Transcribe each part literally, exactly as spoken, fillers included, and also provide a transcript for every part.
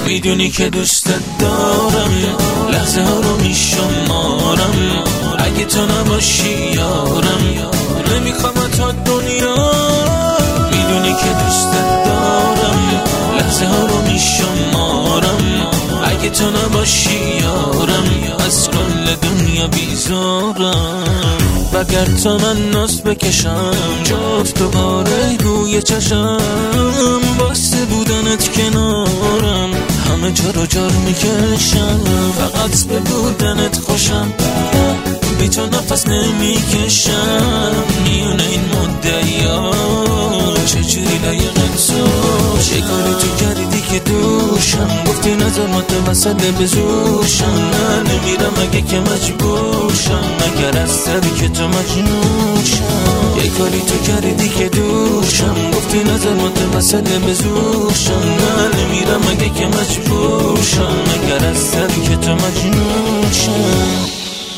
میدونی که دوستت دارم، لحظه ها رو میشمارم، اگه تو نباشی یارم نمیخوام تا دنیا. میدونی که دوستت دارم، لحظه ها رو میشمارم، اگه تو نباشی یارم از کل دنیا بیزارم. وگر تا من ناز بکشم جفت دوباره روی چشم، واسه بودنت کنارم همه جا رو جار میکشم. فقط به بودنت خوشم، بی تو نفس نمیکشم. میونه این مدعیا چجوری لایق تو، چه کاری تو کردی که دوشم گفتی نظر متوسل بزوشم. نه نمیرم اگه که مجبورشم، مگر از سری که تو مجنونشم. یه کاری تو کردی که دوشم گفتی نظر متوسل بزوشم. نه نمیرم اگه که مجبورشم، مگر از سری که تو مجنونشم.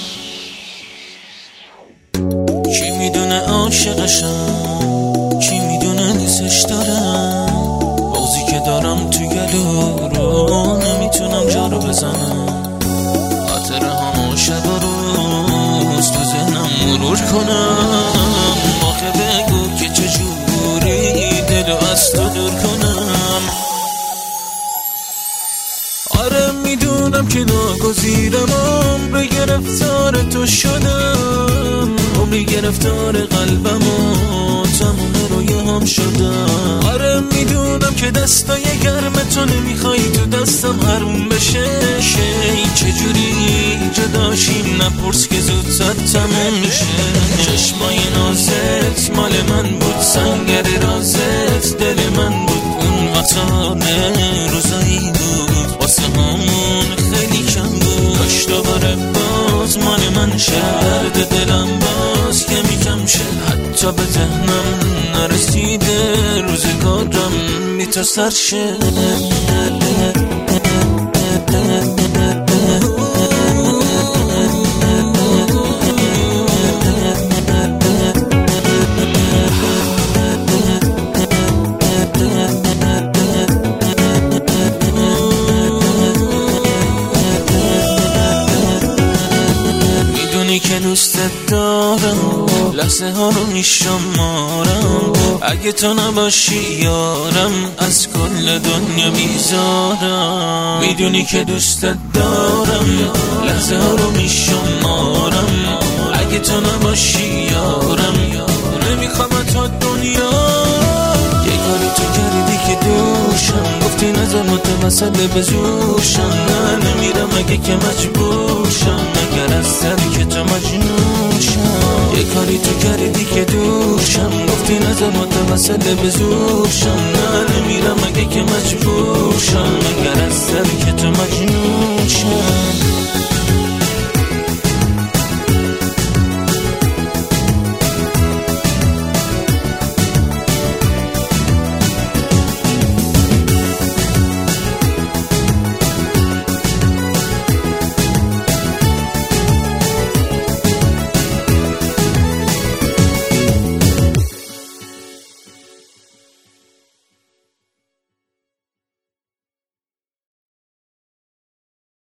کی میدونه عاشقشم، کی میدونه دوستش دارم، بازی که دارم تو گلو رو نمیتونم جا رو بزنم. خاطره همون شب و روز تو ذهنم مرور کنم، آخه بگو که چجوری دلو از تو دور کنم. آره میدونم که ناگزیرم، عمر گرفتار تو شدم، عمر گرفتار قلبم و تمام روی هم شدم. آره میدونم که دستای گرم تو نمیخوای تو دستم حروم بشه. شی چجوری جداشی نپرس که زودتر تموم میشه. چشمای نازت مال من بود، سنگر رازت دل من بود. اون قطانه روزایی بود واسه همون خیلی کم بود. کاش دوباره باز مال من شد دلم باز که میکم شه. حتی به ذهنم نرسیده روزگارم بی تو سر شه. که دوستت دارم، لحظه ها رو میشمارم، اگه تو نباشی یارم از کل دنیا بیزارم. میدونی که دوستت دارم، لحظه ها رو میشمارم، اگه تو نباشی یارم نمیخوام تا دنیا. یه کاری تو کردی که دوشم گفتی نظر متوسل بزوشم. نه نمیرم اگه که مجبورشم، مگر از سری که تو مجنونشم. یه کاری تو کردی که دوشم گفتی نظر متوسل بزوشم. نه نمیرم اگه که مجبورشم، مگر از سری که تو مجنونشم.